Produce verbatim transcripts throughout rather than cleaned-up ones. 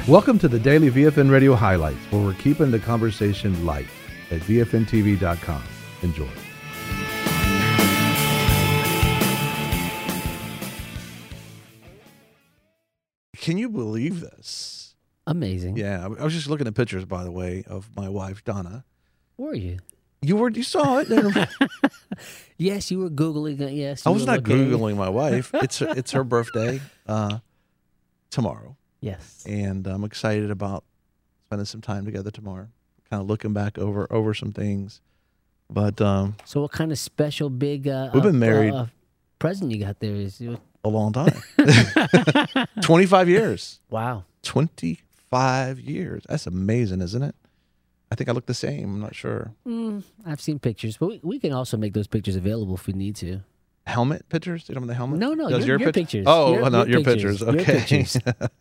Welcome to the Daily V F N Radio Highlights, where we're keeping the conversation light at V F N T V dot com. Enjoy. Can you believe this? Amazing. Yeah, I was just looking at pictures, by the way, of my wife, Donna. Were you? You were. You saw it. Yes, you were Googling it. Yes. I you was were not looking. Googling my wife. It's it's her birthday uh, tomorrow. Yes. And I'm excited about spending some time together tomorrow. Kind of looking back over over some things. But um, So what kind of special big uh, we've been uh, married uh, present you got there? Is you... a long time. twenty-five years. Wow. twenty-five years. That's amazing, isn't it? I think I look the same. I'm not sure. Mm, I've seen pictures, but we, we can also make those pictures available if we need to. Helmet pictures? You don't have the helmet? No, no, Those your, your, your pic- pictures. Oh, your, well, not your, your pictures. Your Okay. pictures.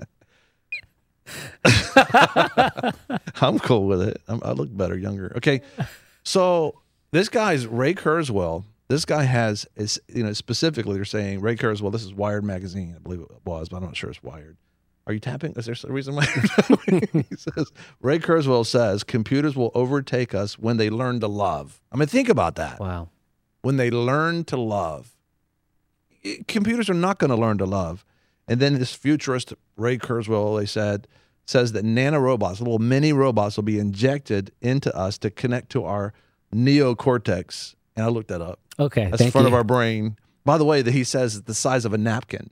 I'm cool with it. I'm, I look better, younger. Okay. So this guy's Ray Kurzweil. This guy has, is you know, specifically they're saying, Ray Kurzweil, this is Wired magazine, I believe it was, but I'm not sure it's Wired. Are you tapping? Is there a reason why you're tapping? He says, Ray Kurzweil says, computers will overtake us when they learn to love. I mean, think about that. Wow. When they learn to love. Computers are not going to learn to love. And then this futurist, Ray Kurzweil, they said, says that nanorobots, little mini robots, will be injected into us to connect to our neocortex. And I looked that up. Okay. That's the thank front you. of our brain. By the way, that he says is the size of a napkin.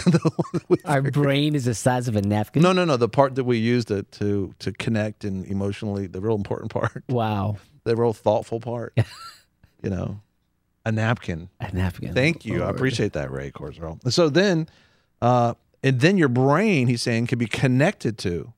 Our brain is the size of a napkin. No, no, no. The part that we use to to to connect and emotionally, the real important part, Wow. the real thoughtful part. You know, a napkin. A napkin. Thank you. I Lord. appreciate that, Ray Kurzweil. So then, uh, and then your brain, he's saying, can be connected to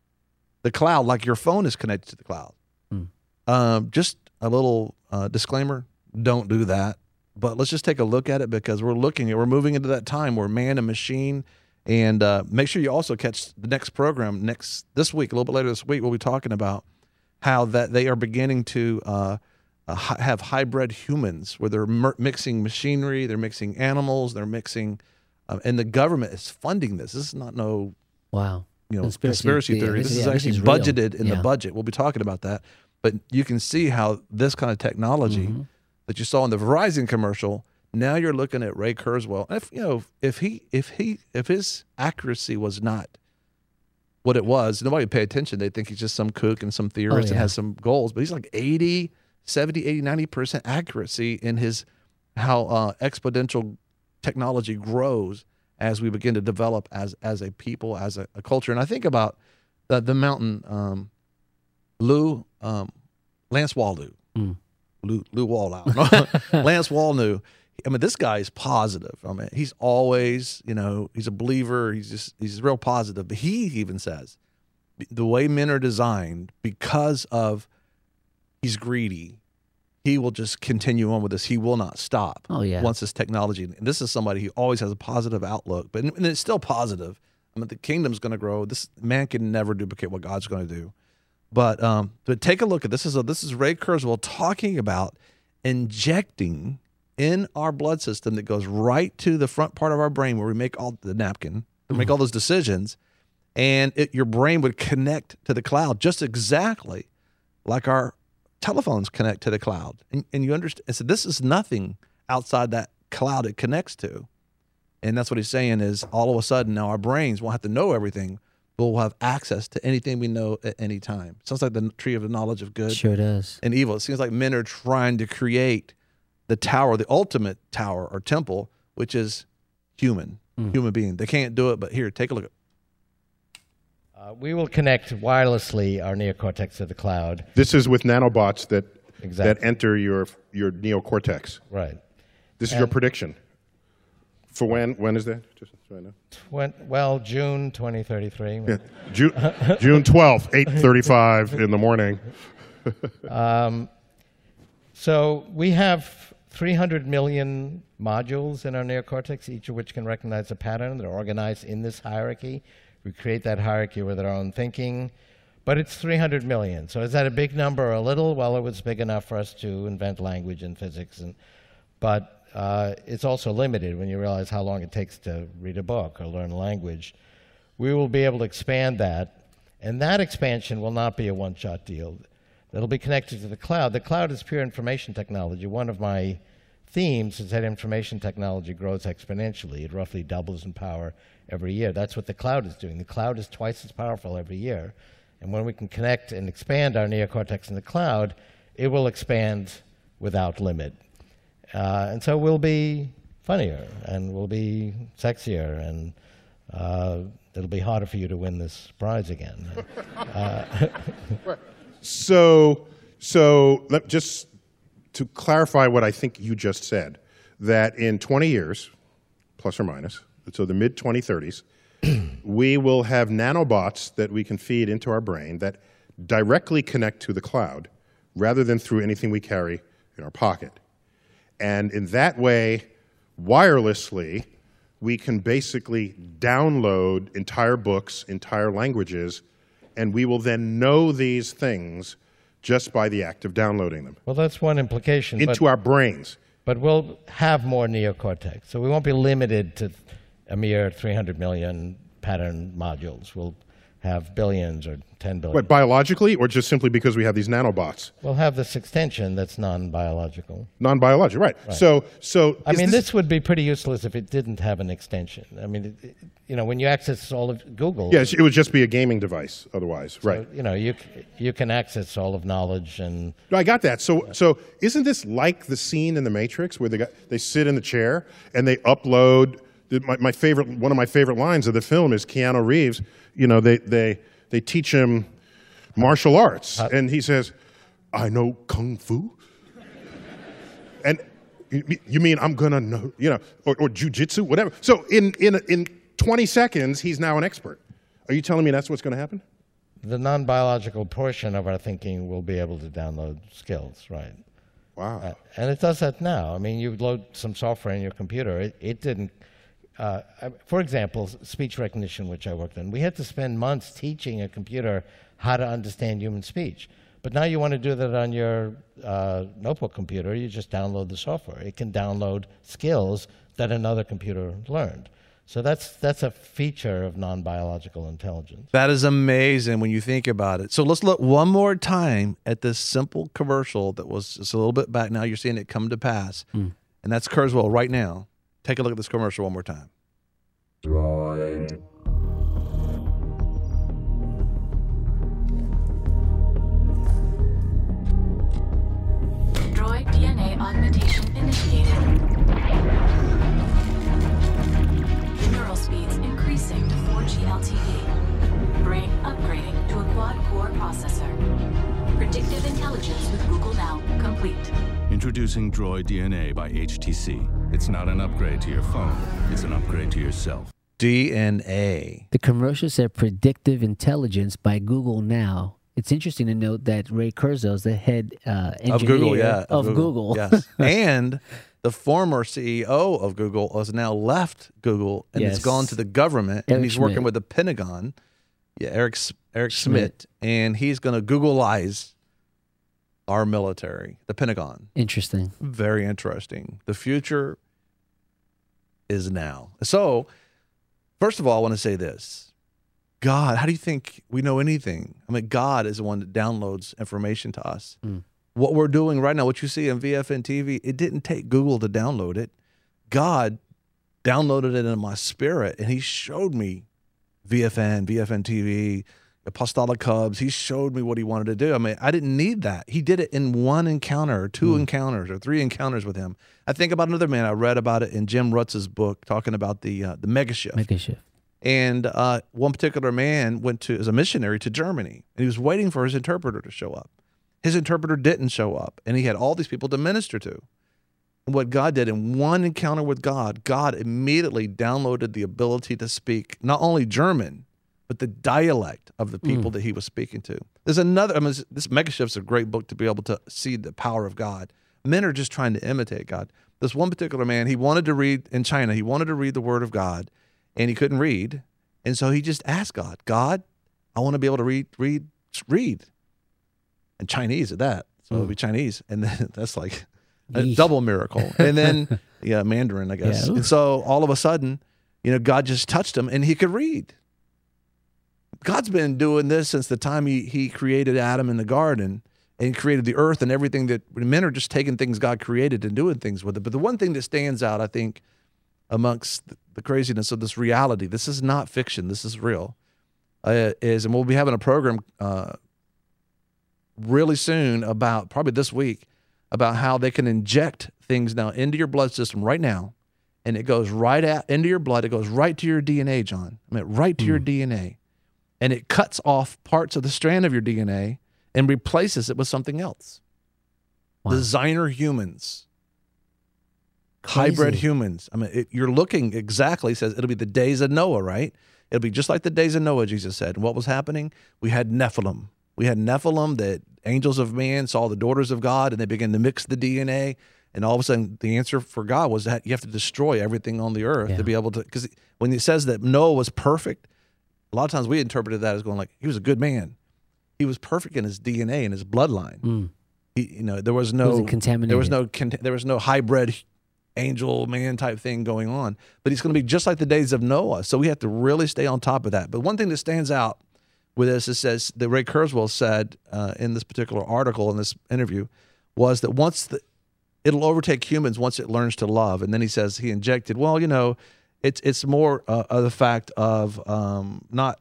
the cloud, like your phone is connected to the cloud. Hmm. Um, just a little uh, disclaimer: don't do that. But let's just take a look at it, because we're looking at, we're moving into that time where man and machine. And uh, make sure you also catch the next program next this week, a little bit later this week. We'll be talking about how that they are beginning to uh, uh, hi- have hybrid humans, where they're mer- mixing machinery, they're mixing animals, they're mixing, uh, and the government is funding this. This is not no Wow. you know Conspiracy conspiracy, theory. theory. This This, is- is yeah, this actually is real. budgeted in Yeah. the budget. We'll be talking about that. But you can see how this kind of technology Mm-hmm. that you saw in the Verizon commercial. Now you're looking at Ray Kurzweil. If you know, if he, if he, if his accuracy was not what it was, nobody would pay attention. They think he's just some kook and some theorist Oh, and yeah. has some goals. But he's like eighty, seventy, eighty, ninety percent accuracy in his how uh, exponential technology grows as we begin to develop as as a people, as a, a culture. And I think about the, the mountain, um, Lou, um, Lance Waldo, Mm. Lou, Lou Waldow, Lance Waldo. I mean, this guy is positive. I mean, he's always, you know, he's a believer. He's just, he's real positive. But he even says the way men are designed, because of he's greedy, he will just continue on with this. He will not stop. Oh, yeah. Once this technology, and this is somebody who always has a positive outlook, but and it's still positive. I mean, the kingdom's going to grow. This man can never duplicate what God's going to do. But um, but take a look at this. Is a, this is Ray Kurzweil talking about injecting in our blood system that goes right to the front part of our brain where we make all the napkin, we make all those decisions, and it, your brain would connect to the cloud just exactly like our telephones connect to the cloud. And, and you understand, so this is nothing outside that cloud it connects to. And that's what he's saying is all of a sudden now our brains won't have to know everything, but we'll have access to anything we know at any time. Sounds like the tree of the knowledge of good Sure does. and evil. It seems like men are trying to create the tower, the ultimate tower or temple, which is human, Mm. human being. They can't do it, but here, take a look at Uh, we will connect wirelessly our neocortex to the cloud. This is with nanobots that Exactly. that enter your your neocortex. Right. This is your And- prediction. For when? When is that? Just so I know. Twen- well, June twenty thirty-three. Yeah. June June twelfth, eight thirty-five in the morning. So we have three hundred million modules in our neocortex, each of which can recognize a pattern. They're organized in this hierarchy. We create that hierarchy with our own thinking. But it's three hundred million. So is that a big number or a little? Well, it was big enough for us to invent language and physics. And, but uh, it's also limited when you realize how long it takes to read a book or learn a language. We will be able to expand that And that expansion will not be a one-shot deal. It'll be connected to the cloud. The cloud is pure information technology. One of my themes is that information technology grows exponentially. It roughly doubles in power every year. That's what the cloud is doing. The cloud is twice as powerful every year. And when we can connect and expand our neocortex in the cloud, it will expand without limit. Uh, and so we'll be funnier, and we'll be sexier, and uh, it'll be harder for you to win this prize again. uh, So, so let, just to clarify what I think you just said, that in twenty years, plus or minus, so the mid twenty thirties, we will have nanobots that we can feed into our brain that directly connect to the cloud rather than through anything we carry in our pocket. And in that way, wirelessly, we can basically download entire books, entire languages, and we will then know these things just by the act of downloading them well, that's one implication. into but, our brains. but we'll have more neocortex. So we won't be limited to a mere three hundred million pattern modules. We'll have billions or ten billion. What, biologically, or just simply because we have these nanobots? We'll have this extension that's non-biological. Non-biological, right. Right. So, so I is mean, this, would be pretty useless if it didn't have an extension. I mean, it, it, you know, when you access all of Google, yes, it would just be a gaming device otherwise, right. you know, you c- you can access all of knowledge and No, I got that. So, so isn't this like the scene in The Matrix where they got, they sit in the chair and they upload? the- My, my favorite, one of my favorite lines of the film is Keanu Reeves. You know, they they they teach him martial arts, and he says, "I know kung fu." And you, you mean I'm gonna know, you know, or, or jujitsu, whatever. So in in in twenty seconds, he's now an expert. Are you telling me that's what's going to happen? the non-biological portion of our thinking will be able to download skills, right? Wow. Uh, and it does that now. I mean, you load some software in your computer. It, it didn't. Uh, I- for example, s- speech recognition, which I worked on, we had to spend months teaching a computer how to understand human speech. But now you want to do that on your uh, notebook computer, you just download the software. It can download skills that another computer learned. So that's that's a feature of non-biological intelligence. That is amazing when you think about it. So let's look one more time at this simple commercial that was just a little bit back. Now you're seeing it come to pass. Mm. And that's Kurzweil right now. Take a look at this commercial one more time. Droid D N A augmentation initiated. Neural speeds increasing to four G L T E. Brain upgrading to a quad-core processor. Predictive intelligence with Google Now complete. Introducing Droid D N A by H T C. It's not an upgrade to your phone, it's an upgrade to yourself. D N A. The commercial said predictive intelligence by Google Now. It's interesting to note that Ray Kurzweil is the head uh, engineer Of Google, yeah. of Google. Yes. And the former C E O of Google has now left Google and Yes. has gone to the government, Eric and he's working Schmidt. with the Pentagon. Yeah, Eric S- Eric Schmidt. Schmidt, and he's going to Googleize our military, the Pentagon. Interesting. Very interesting. The future is now. So, first of all, I want to say this. God, how do you think we know anything? I mean, God is the one that downloads information to us. Mm. What we're doing right now, what you see on V F N T V, it didn't take Google to download it. God downloaded it in my spirit, and he showed me V F N, V F N T V, Apostolic Hubs. He showed me what he wanted to do. I mean, I didn't need that. He did it in one encounter, or two Mm. encounters, or three encounters with him. I think about another man. I read about it in Jim Rutz's book, talking about the uh, the mega shift. Make a shift. And uh, one particular man went to as a missionary to Germany, and he was waiting for his interpreter to show up. His interpreter didn't show up, and he had all these people to minister to. And what God did in one encounter with God, God immediately downloaded the ability to speak not only German, but the dialect of the people that he was speaking to. There's another, I mean, this- this Mega Shift's a great book to be able to see the power of God. Men are just trying to imitate God. This one particular man, he wanted to read in China, he wanted to read the Word of God, and he couldn't read. And so he just asked God, God, I want to be able to read, read, read. And Chinese at that. So it'll be Chinese. And then that's like a Yeesh. double miracle. And then, yeah, Mandarin, I guess. Yeah. And so all of a sudden, you know, God just touched him and he could read. God's been doing this since the time he, he created Adam in the garden and created the earth and everything that men are just taking things God created and doing things with it. But the one thing that stands out, I think, amongst the craziness of this reality, this is not fiction, this is real, uh, is, and we'll be having a program uh, really soon about, probably this week, about how they can inject things now into your blood system right now, and it goes right out into your blood. It goes right to your D N A, John. I mean, right to mm. your D N A. And it cuts off parts of the strand of your D N A and replaces it with something else. Wow. Designer humans. Crazy. Hybrid humans. I mean, it, you're looking exactly, says it'll be the days of Noah, right? It'll be just like the days of Noah, Jesus said. And what was happening? We had Nephilim. We had Nephilim, that angels of man saw the daughters of God, and they began to mix the D N A. And all of a sudden, the answer for God was that you have to destroy everything on the earth yeah. to be able to, because when it says that Noah was perfect, a lot of times we interpreted that as going like, he was a good man. He was perfect in his D N A and his bloodline. Mm. He, you know, there was no contaminated. There was no there was no hybrid angel man type thing going on. But he's going to be just like the days of Noah. So we have to really stay on top of that. But one thing that stands out with this, it says that Ray Kurzweil said uh, in this particular article in this interview, was that once the it'll overtake humans once it learns to love. And then he says he injected, well, you know, it's it's more uh, of the fact of um, not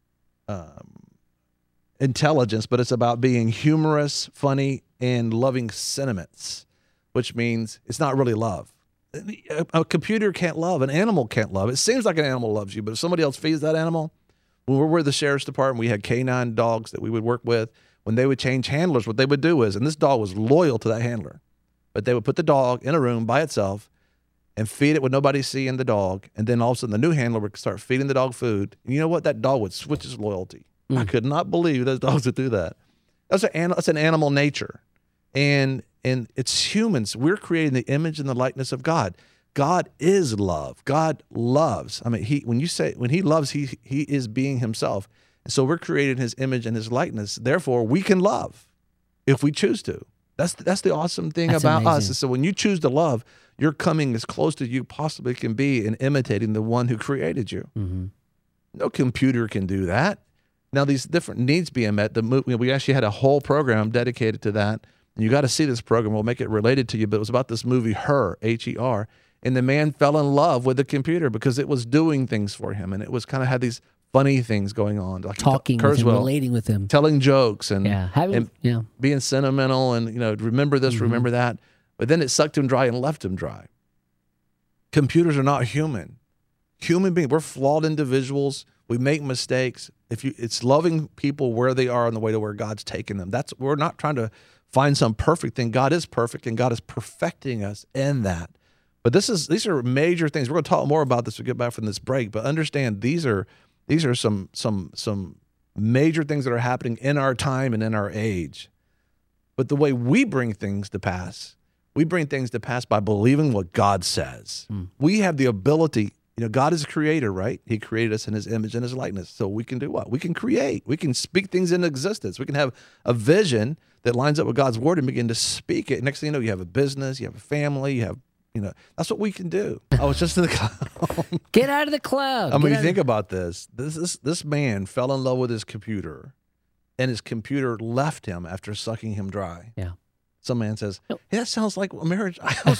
um, intelligence, but it's about being humorous, funny, and loving sentiments, which means it's not really love. A, a computer can't love. An animal can't love. It seems like an animal loves you, but if somebody else feeds that animal, when we were with the sheriff's department, we had canine dogs that we would work with. When they would change handlers, what they would do is, and this dog was loyal to that handler, but they would put the dog in a room by itself and feed it with nobody seeing the dog. And then all of a sudden the new handler would start feeding the dog food. And you know what? That dog would switch his loyalty. Mm. I could not believe those dogs would do that. That's an, that's an animal nature. And, and it's humans. We're creating the image and the likeness of God. God is love. God loves. I mean, he when you say, when he loves, he, he is being himself. And so we're creating his image and his likeness. Therefore, we can love if we choose to. That's that's the awesome thing that's about amazing. us. So when you choose to love, you're coming as close to you possibly can be in imitating the one who created you. Mm-hmm. No computer can do that. Now, these different needs being met, the we actually had a whole program dedicated to that. And you got to see this program. We'll make it related to you. But it was about this movie, Her, H E R. And the man fell in love with the computer because it was doing things for him. And it was kind of had these funny things going on, like talking with him, relating with him, telling jokes, and yeah, having, and yeah. being sentimental, and you know, remember this, mm-hmm. remember that. But then it sucked him dry and left him dry. Computers are not human. Human beings, we're flawed individuals. We make mistakes. If you, it's loving people where they are on the way to where God's taking them. That's we're not trying to find some perfect thing. God is perfect, and God is perfecting us in that. But this is these are major things. We're going to talk more about this when we get back from this break. But understand these are. These are some some some major things that are happening in our time and in our age. But the way we bring things to pass, we bring things to pass by believing what God says. Mm. We have the ability, you know, God is a creator, right? He created us in his image and his likeness. So we can do what? We can create. We can speak things into existence. We can have a vision that lines up with God's word and begin to speak it. Next thing you know, you have a business, you have a family, you have You know, that's what we can do. I was just in the cloud. Get out of the cloud. I mean, Get you out think of... about this. This this this man fell in love with his computer, and his computer left him after sucking him dry. Yeah. Some man says, no. hey, that sounds like a marriage.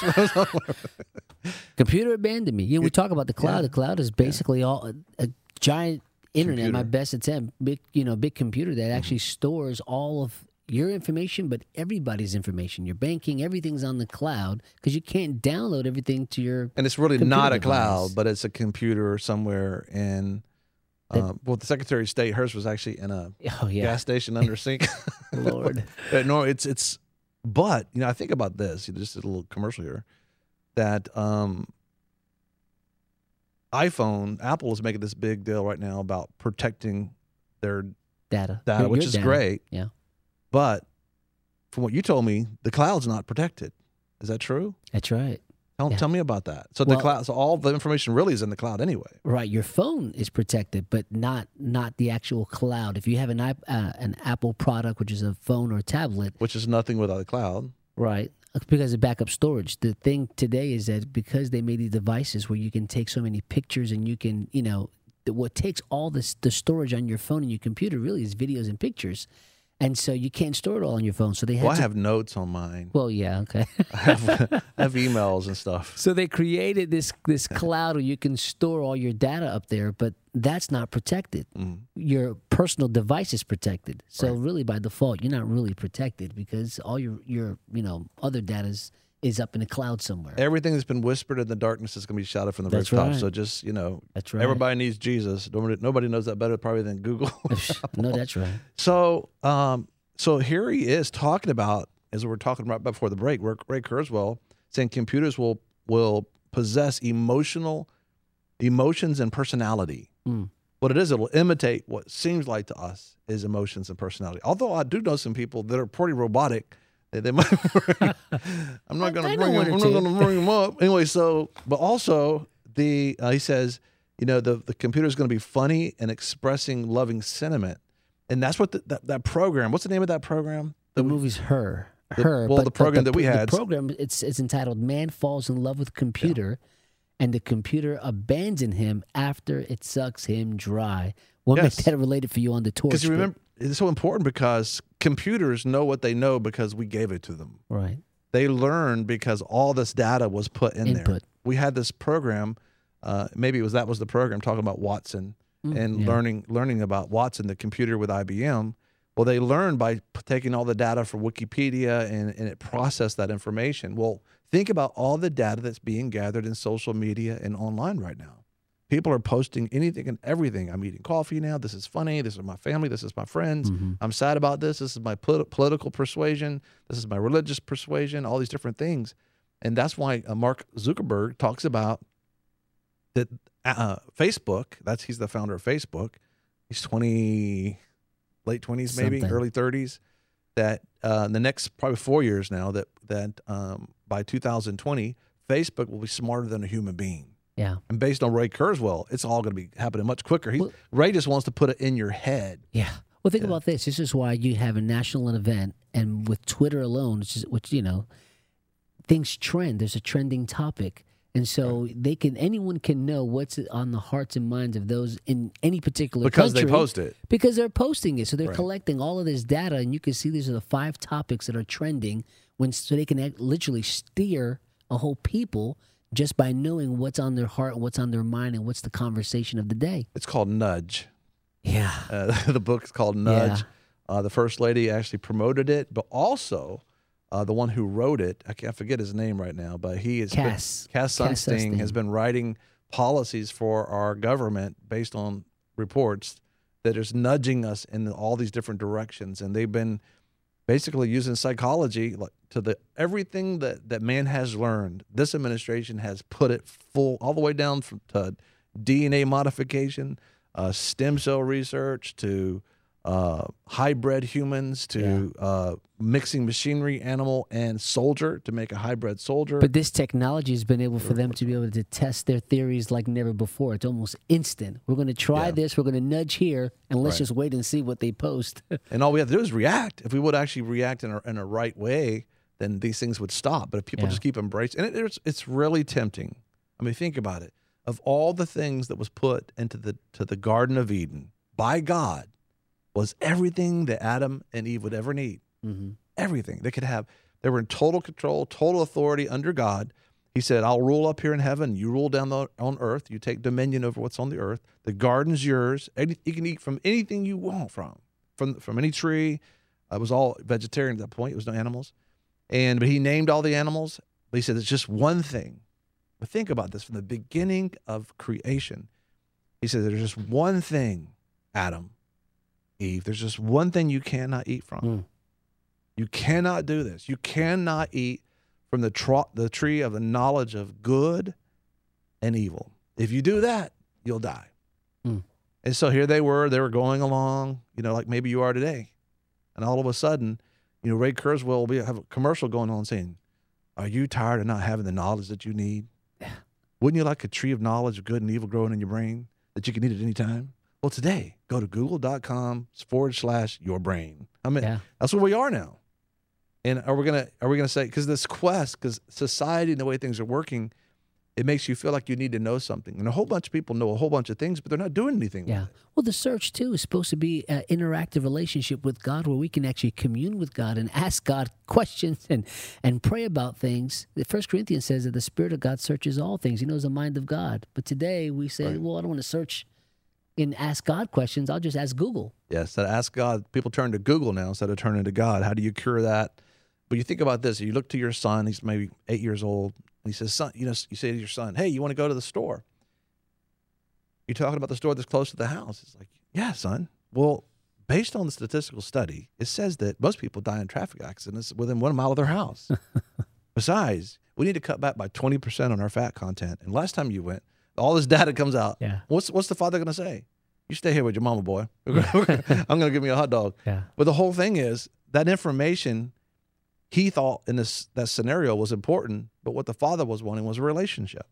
Computer abandoned me. Yeah, we talk about the cloud. Yeah. The cloud is basically yeah. all a, a giant internet. Computer. My best attempt, big you know, big computer that actually mm-hmm. stores all of your information, but everybody's information. Your banking, everything's on the cloud because you can't download everything to your And it's really not a device. Cloud, but it's a computer somewhere in, uh, well, the Secretary of State, hers was actually in a oh, yeah. gas station under sink. Lord. but, no, it's, it's, but, you know, I think about this, you know, just a little commercial here, that um, iPhone, Apple is making this big deal right now about protecting their data, data your, which your is data. great. Yeah. But from what you told me, the cloud's not protected. Is that true? That's right. Tell, yeah. tell me about that. So well, the cloud, so all the information really is in the cloud anyway. Right. Your phone is protected, but not not the actual cloud. If you have an uh, an Apple product, which is a phone or a tablet, which is nothing without the cloud, right? Because of backup storage. The thing today is that because they made these devices where you can take so many pictures and you can, you know, the, what takes all this the storage on your phone and your computer really is videos and pictures, and so you can't store it all on your phone. So they have Well, I to, have notes on mine. well, yeah, okay. I have, I have emails and stuff. So they created this this cloud where you can store all your data up there, but that's not protected. Mm. Your personal device is protected. So really, by default, you're not really protected because all your your you know other data is, is up in the cloud somewhere. Everything that's been whispered in the darkness is going to be shouted from the That's rooftop. right. So just, you know, That's right. everybody needs Jesus. Nobody, nobody knows that better probably than Google. No, that's right. So, um, so here he is talking about, as we were talking right before the break, Ray Ray Kurzweil saying computers will will possess emotional emotions and personality. Mm. What it is, it will imitate what seems like to us is emotions and personality. Although I do know some people that are pretty robotic. They, they might. I'm not going I to know bring one them. or I'm two. not going to bring them up anyway. So, but also the uh, he says, you know, the the computer is going to be funny and expressing loving sentiment, and that's what the, that that program. What's the name of that program? The movie's Her. The- Her. well, but- the but program that we the had- program, it's, it's entitled Man Falls in Love with Computer, and the computer abandons him after it sucks him dry. We'll Yes. make that related for you on the tour. Because you remember, it's so important because computers know what they know because we gave it to them. Right. They learn because all this data was put in there. Input. We had this program, uh, maybe it was that was the program talking about Watson and yeah. learning learning about Watson, the computer with I B M. Well, they learned by p- taking all the data from Wikipedia and, and it processed that information. Well, think about all the data that's being gathered in social media and online right now. People are posting anything and everything. I'm eating coffee now. This is funny. This is my family. This is my friends. Mm-hmm. I'm sad about this. This is my polit- political persuasion. This is my religious persuasion, all these different things. And that's why uh, Mark Zuckerberg talks about that uh, Facebook, that's he's the founder of Facebook. He's twenty, late twenties, maybe, Something. early thirties. That uh, in the next probably four years now, that, that um, by two thousand twenty, Facebook will be smarter than a human being. Yeah. And based on Ray Kurzweil, it's all going to be happening much quicker. He, Well- Ray just wants to put it in your head. Yeah. Well, think about this. This is why you have a national event, and with Twitter alone, which, is, which you know, things trend. There's a trending topic, and so they can anyone can know what's on the hearts and minds of those in any particular Because they country post it. because they're posting it. So they're Right. collecting all of this data, and you can see these are the five topics that are trending. When so they can act- literally steer a whole people just by knowing what's on their heart, what's on their mind, and what's the conversation of the day. It's called Nudge. Yeah. Uh, the book is called Nudge. Yeah. Uh, the first lady actually promoted it, but also uh, the one who wrote it, I can't forget his name right now, but he is Cass. Cass Cass Sunstein has Sunstein. been writing policies for our government based on reports that is nudging us in all these different directions, and they've been basically using psychology like, to the everything that, that man has learned. This administration has put it full all the way down from, to D N A modification, uh, stem cell research, to uh, hybrid humans, to uh, mixing machinery, animal, and soldier to make a hybrid soldier. But this technology has been able for them to be able to test their theories like never before. It's almost instant. We're going to try Yeah. this. We're going to nudge here, and let's Right. just wait and see what they post. And all we have to do is react. If we would actually react in a, in a right way, then these things would stop. But if people Yeah. just keep embracing, and it, it's it's really tempting. I mean, think about it. Of all the things that was put into the to the Garden of Eden by God, was everything that Adam and Eve would ever need. Mm-hmm. Everything they could have. They were in total control, total authority under God. He said, "I'll rule up here in heaven. You rule down the, on earth. You take dominion over what's on the earth. The garden's yours. Any, you can eat from anything you want from, from from any tree." It was all vegetarian at that point. It was no animals. And but he named all the animals. But he said, "It's just one thing." But think about this: from the beginning of creation, he said, "There's just one thing, Adam, Eve. There's just one thing you cannot eat from. Mm. You cannot do this. You cannot eat from the tro- the tree of the knowledge of good and evil. If you do that, you'll die." Mm. And so here they were. They were going along, you know, like maybe you are today. And all of a sudden, you know, Ray Kurzweil will be, have a commercial going on saying, "Are you tired of not having the knowledge that you need? Wouldn't you like a tree of knowledge of good and evil growing in your brain that you can eat at any time?" Well, today, go to google.com forward slash your brain. I mean, Yeah. that's where we are now. And are we gonna are we gonna say, because this quest, because society and the way things are working, it makes you feel like you need to know something. And a whole bunch of people know a whole bunch of things, but they're not doing anything Yeah. with it. Well, the search, too, is supposed to be an interactive relationship with God where we can actually commune with God and ask God questions and, and pray about things. The First Corinthians says that the Spirit of God searches all things. He knows the mind of God. But today we say, Right. well, I don't want to search and ask God questions. I'll just ask Google. Yes, that ask God. People turn to Google now instead of turning to God. How do you cure that? But you think about this. You look to your son. He's maybe eight years old. And he says, son, you know, you say to your son, hey, you want to go to the store? You're talking about the store that's close to the house. It's like, yeah, son. Well, based on the statistical study, it says that most people die in traffic accidents within one mile of their house. Besides, we need to cut back by twenty percent on our fat content. And last time you went, all this data comes out. Yeah. What's what's the father going to say? You stay here with your mama, boy. I'm going to give me a hot dog. Yeah. But the whole thing is that information he thought in this that scenario was important, but what the father was wanting was a relationship.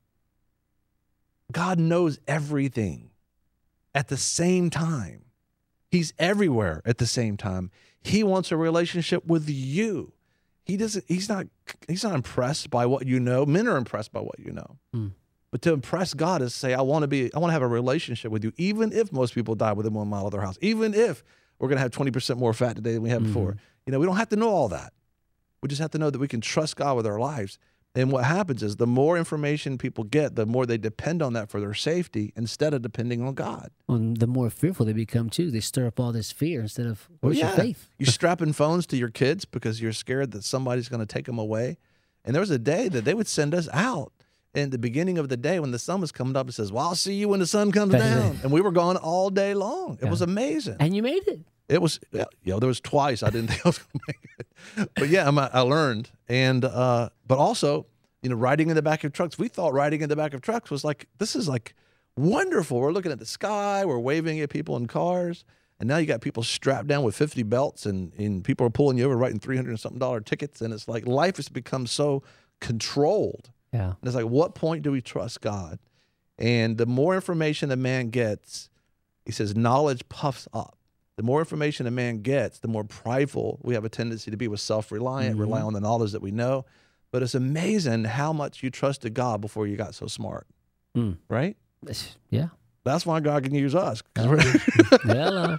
God knows everything at the same time. He's everywhere at the same time. He wants a relationship with you. He doesn't. He's not. He's not impressed by what you know. Men are impressed by what you know. Mm. But to impress God is to say, I want to be. I want to have a relationship with you, even if most people die within one mile of their house. Even if we're going to have twenty percent more fat today than we had before. You know, we don't have to know all that. We just have to know that we can trust God with our lives. And what happens is the more information people get, the more they depend on that for their safety instead of depending on God. Well, the more fearful they become, too. They stir up all this fear instead of where's your faith? You're strapping phones to your kids because you're scared that somebody's going to take them away. And there was a day that they would send us out in the beginning of the day when the sun was coming up. It says, well, I'll see you when the sun comes down. And we were gone all day long. It Yeah. was amazing. And you made it. It was, you know, there was twice I didn't think I was going to make it. But yeah, I'm, I learned. And, uh, but also, you know, riding in the back of trucks. We thought riding in the back of trucks was like, this is like wonderful. We're looking at the sky. We're waving at people in cars. And now you got people strapped down with fifty belts and, and people are pulling you over writing three hundred and something dollar tickets. And it's like life has become so controlled. Yeah. And it's like, what point do we trust God? And the more information a man gets, he says, knowledge puffs up. The more information a man gets, the more prideful we have a tendency to be. With self-reliant, Mm-hmm. rely on the knowledge that we know. But it's amazing how much you trusted God before you got so smart, Mm. right? Yeah. That's why God can use us. 'Cause Oh. we're Hello.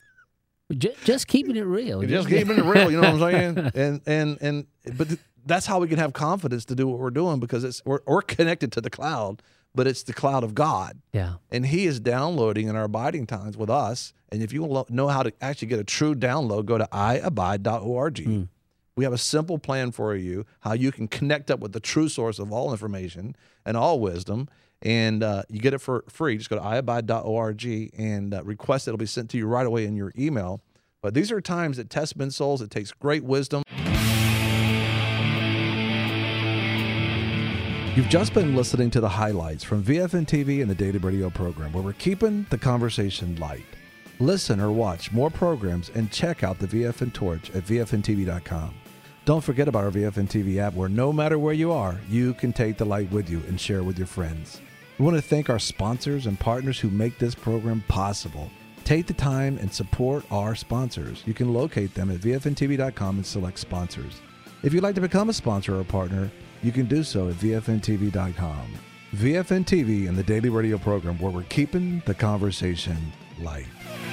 Just, just keeping it real. just keeping it real, you know what I'm saying? And and and but th- that's how we can have confidence to do what we're doing because it's we're, we're connected to the cloud, but it's the cloud of God. Yeah. And he is downloading in our abiding times with us. And if you lo- know how to actually get a true download, go to i abide dot org. Mm. We have a simple plan for you, how you can connect up with the true source of all information and all wisdom. And uh, you get it for free. Just go to i abide dot org and uh, request it. It'll be sent to you right away in your email. But these are times that test men's souls. It takes great wisdom. You've just been listening to the highlights from V F N T V and the Daily Radio program, where we're keeping the conversation light. Listen or watch more programs and check out the V F N Torch at V F N T V dot com. Don't forget about our V F N T V app, where no matter where you are, you can take the light with you and share with your friends. We want to thank our sponsors and partners who make this program possible. Take the time and support our sponsors. You can locate them at V F N T V dot com and select sponsors. If you'd like to become a sponsor or a partner, you can do so at V F N T V dot com. V F N T V and the Daily Radio program, where we're keeping the conversation light.